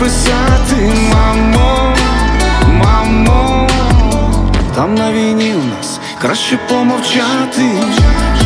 писати, мамо, мамо. Там на війні у нас краще помовчати.